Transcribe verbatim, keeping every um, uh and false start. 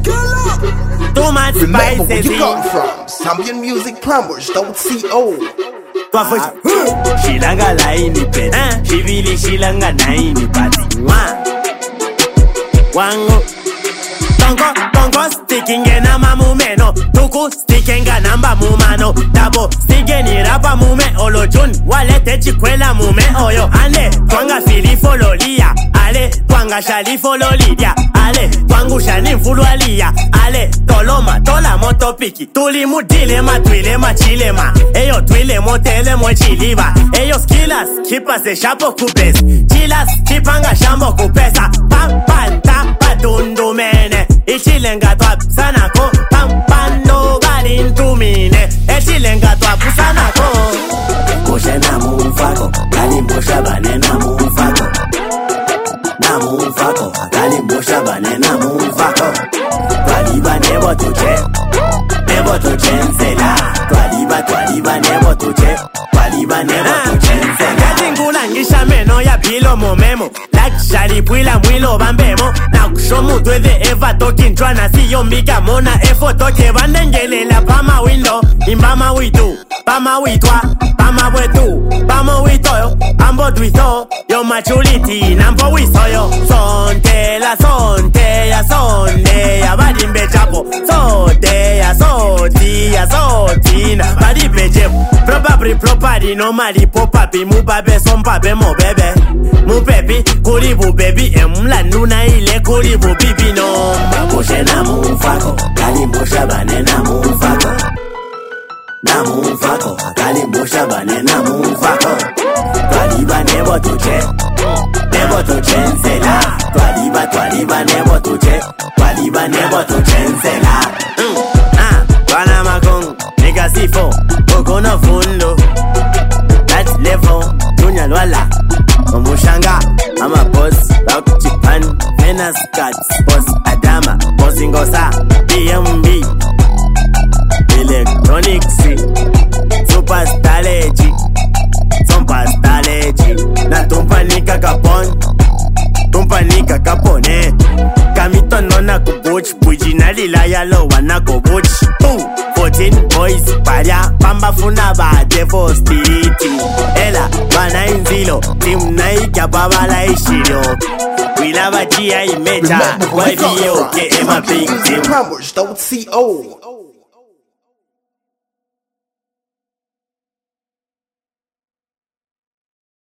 Too much Remember where spices you in. come from. Zambian music plumbers don't see old. Toi faut Shilanga laini pet Shivili shilanga naini pati Wango Tongo, tongo sticking na mamumeno Tuku sticking namba mumano Dabo sticking rapa mume Olojun walete chikwela mume Oyo ane twanga filifo lolia Ale twanga shalifo lolidia Ale twangu shani fulualia Ale toloma tola motopiki Tuli mudile ma twile ma chile ma Eyo twile motele mo chiliva Eyo skillas kipa se shapo kupes Chilas kipanga shambo kupesa Pam pam tap patundu mene Ichilenga twap sanako Pampano galintumine Ichilenga twap sanako Koshe na mufako Kalimbosha bane na mufako Na mufako Kalimbosha bane na mufako Twaliba nebo tuche Nebo tuche nsela Twaliba twaliba nebo tuche Twaliba nebo tuche nsela Katingula ngisha meno ya pilo momemo Shali pwila mwilo bambemo Na kushomu twede eva toki nchwana siyo mbika mona efo toke bandengelela pama window Imbama witu, pama witwa, pama wetu Pama witoyo, ambo twito Yo maturity, nampo wisoyo Sonte la sonte ya sonde Ya badimbe chapo Sote ya soti ya sotina Badipe jepo Probably property no mali popapi Mubabe son pape mo bebe Mupepi Kuribu baby emla nuna ile kuribu bibi no Mbakoshe na mufako Kalimbosha bane na mufako Na mufako Kalimbosha bane na mufako Twaliba nebo tuche Nebo tuche nsela Twaliba twaliba nebo tuche Twaliba nebo tuche nsela Ah, wana makong Nigga sifo Koko no fundo That's level Tunya lwala Omushanga I'm a boss, rock Japan, Venus Cats, boss Adama, boss Ingosa, B M B, Electronics, Superstar Leji, Superstar Leji, na tumpanika kapon, tumpanika kapone, kamito nona kubuch, bujina lila yalo wana kubuch, fourteen boys, paria, pamba funa ba devo spiriti, ela, bana inzilo, tim naika babala ishiro, wila bajia imeja, waibi yoke ema big team. Plumbers don't see old.